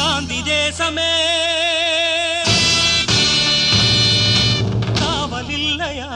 காந்தி தேசமே காவலில்லையா?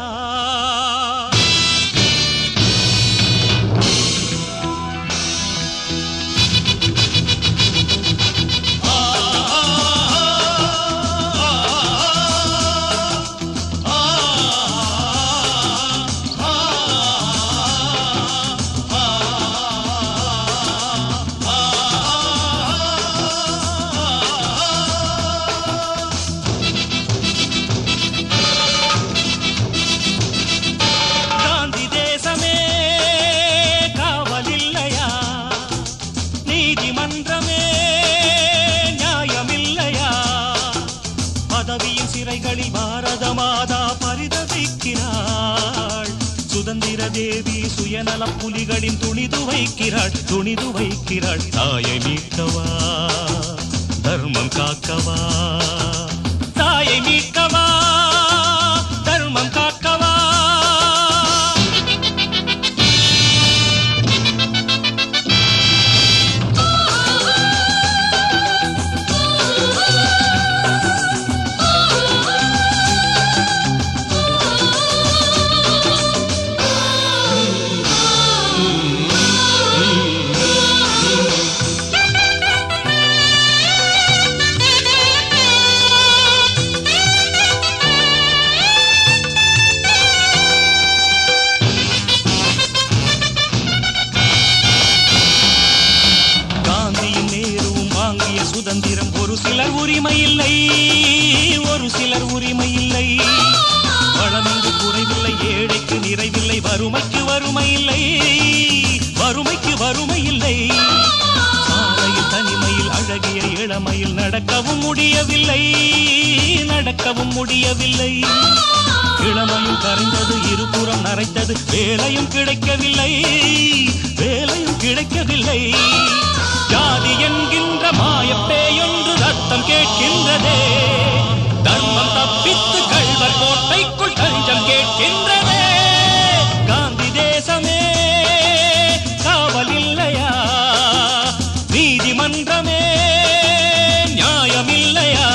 சிறைகளில் பாரத மாதா பரிதவிக்கிறாள். சுதந்திர தேவி சுயநல புலிகளின் துணிது வைக்கிறாள். தாயை மீட்கவா, தர்மம் காக்கவா, தாயை மீட்கவா, தர்மம் காக்கவா. சுதந்திரம் ஒரு சிலர் உரிமை இல்லை, ஒரு சிலர் உரிமை இல்லை. வளமின்றி குறைவில்லை, ஏழைக்கு நிறைவில்லை, வறுமைக்கு வறுமை இல்லை, வறுமைக்கு வறுமை இல்லை. சாலையில் தனிமையில் அழகிய இளமையில் நடக்கவும் முடியவில்லை, நடக்கவும் முடியவில்லை. இளமையும் கரைந்தது, இருபுறம் நரைத்தது, வேலையும் கிடைக்கவில்லை, வேலையும் கிடைக்கவில்லை. ஜாதி என்கின்ற மாயப்பேயொன்று ரத்தம் கேட்கின்றதே, தர்மம் தப்பித்து கள்வர் கோட்டைக்குள் தஞ்சம் கேட்கின்றதே. காந்தி தேசமே காவலில்லையா? நீதிமன்றமே நியாயமில்லையா?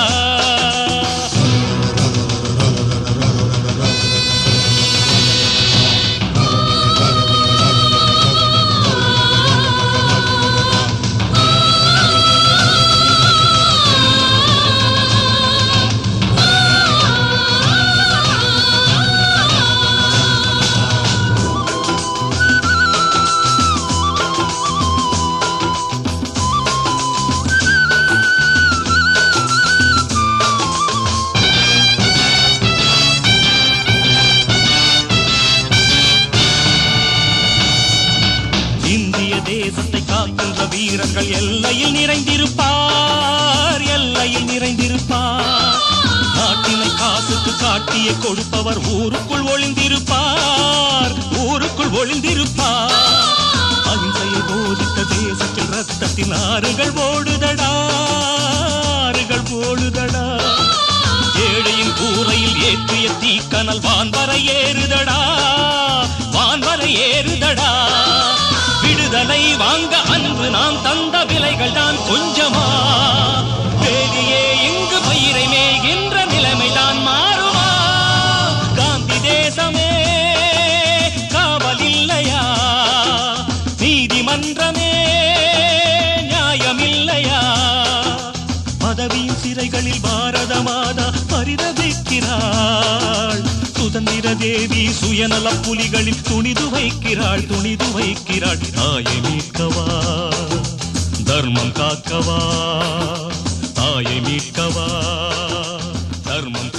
இந்திய தேசத்தை காக்கின்ற வீரர்கள் எல்லையில் நிறைந்திருப்பார், எல்லையில் நிறைந்திருப்பார். நாட்டினை காசுக்கு காட்டிய கொடுப்பவர் ஊருக்குள் ஒளிந்திருப்பார், ஊருக்குள் ஒளிந்திருப்பார். அகிம்சையை போதித்த தேசத்தில் ரத்தத்தின் ஆறுகள் ஓடுதடா, ஆறுகள் ஓடுதடா. ஏழையின் கூரையில் ஏற்றிய தீக்கனல் வான்வரை ஏறுதடா, வான்வரை ஏறுதடா. விடுதலை வாங்க அன்று நாம் தந்த விலைகள் தான் கொஞ்சமா? வேலியே இங்கு பயிரை மேய்கின்ற நிலைமைதான் மாறுமா? காந்தி தேசமே காவலில்லையா? நீதிமன்றமே நியாயமில்லையா? பதவியின் சிறைகளில் பாரத மாதா பரிதவிக்கிறாள். சுதந்திர தேவி சுயநல புலிகளில் துணிது வைக்கிறாள். தாயை மீட்கவா, தர்மம் காக்கவா, தாயை மீட்கவா, தர்மம்